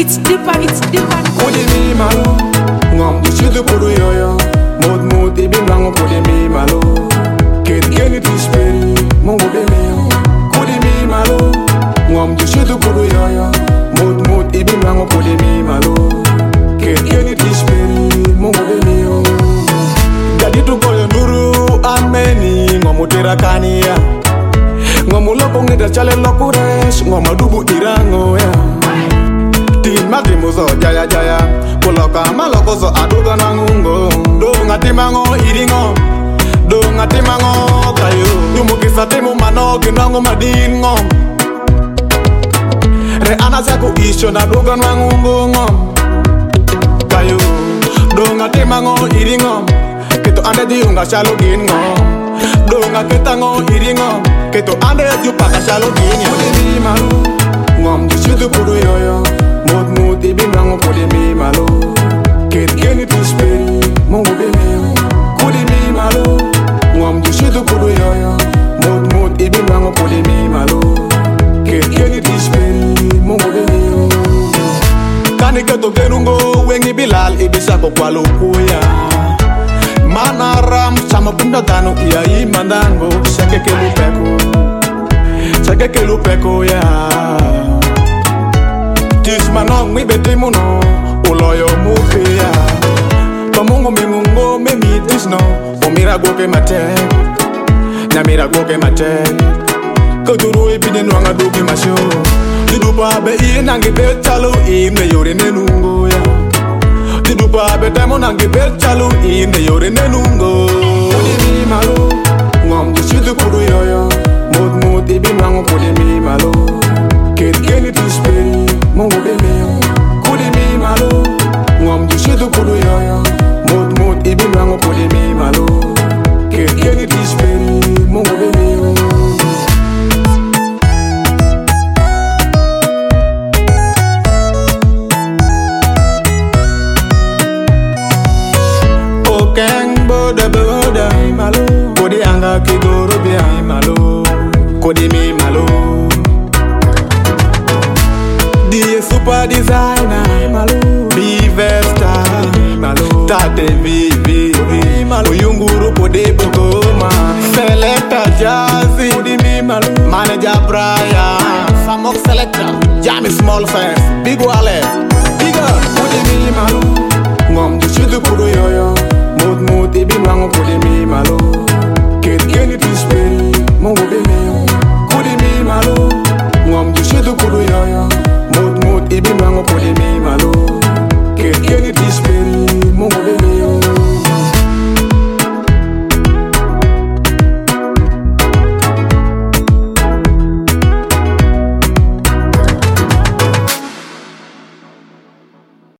It's deeper. Kodi mi malo, ngom du shidu kudu yoyo. Mod ibin rango kodi mi malo. Keni tisperi, mongo bemeo. Kodi mi malo, ngom du shidu kudu yoyo. Mod ibin rango kodi mi malo. Keni tisperi, mongo bemeo. Jadi tu koyo nuru ameni, ngomu terakania. Ngomu loko ngeda chale lokures, ngoma dubu irango ya. Tin matimuzo jaya Kuloka maloko so aduga nangungo Do ngatimango iringo Do ngatimango kayo Yumukisa timu mano kinango madingo Re anasaku isho na duga nangungo Kayo Do ngatimango iringo Kito ande diunga shalo gingo Do ngakitango iringo Kito ande jupaka shalo gingo Kudi mi malu Ngom jishidu kudu yoyo Mod ibin rango kodi mi malo. Keni tisperi, mongo bemeo. Kodi mi malo, ngom jushidu kudu yoyo. Mod ibin rango kodi mi malo. Keni tisperi, mongo bemeo. Kani keto genungo, wengi bilal ibisa ko kwalo kuya. Manaram sama bunda tanu iya imandango. Sake kelu peko ya. Manong mi beti muno uloyo mupia Pamungo mingungo me mitis no Umira goke mate Nyamira goke mate Koduru ipine nwanga duke masyo Didupa be iye nangi betalo Imne yore nenungo ya Didupa be temo nangi betalo Imne yore nenungo Kodi mi malo Ngom jishidu kudu yoyo Mod ibin wango kodi mi malo Keni tisperi mongo bemeo. Kodi mi malo ngom jishidu kudu yoyo. Mod ibin rango kodi mi malo. Keni tisperi mongo bemeo. Okeng boda malo. Kodi anga kigoro bia malo. Kodi mi malo. Die super designer malo Bivesta malo Tate vivi malo Uyunguru pode bogoma Selector Jazzy Kodi mi malo Manager Brian Samok Selector Jamie Small Fair